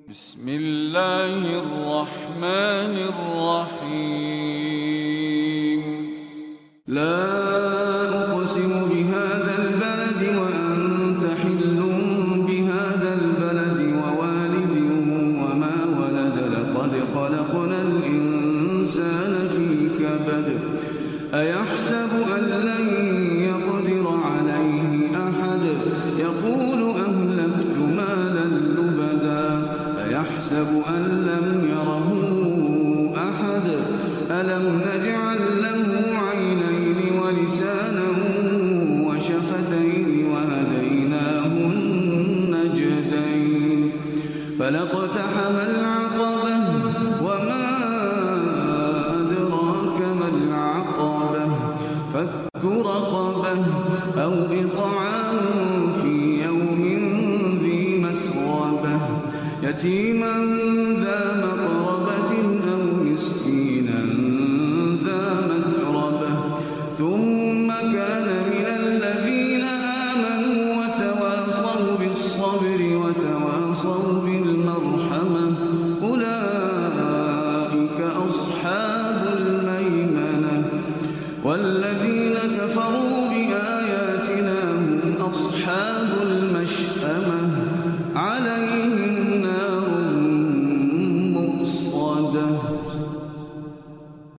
بسم الله الرحمن الرحيم. لا أقسم بهذا البلد وأنت حل بهذا البلد ووالد وما ولد لقد خلقنا الإنسان في كبد أيحسب أن لن يقدر عليه أحد يقول أهلكت مالا لبدا أيحسب أن لم يره أحد ألم نجعل له عينين ولسانا وشفتين وهديناه النجدين فلاقتحم العقبة وما أدراك ما العقبة فك رقبة أو إطعام في يوم ذي مسغبة يتيما ذا مقربة أو مسكينا ذا متربة ثم كان من الذين آمنوا وتواصوا بالصبر وتواصوا بالمرحمة أولئك أصحاب الميمنة والذين كفروا بآياتنا هم أصحاب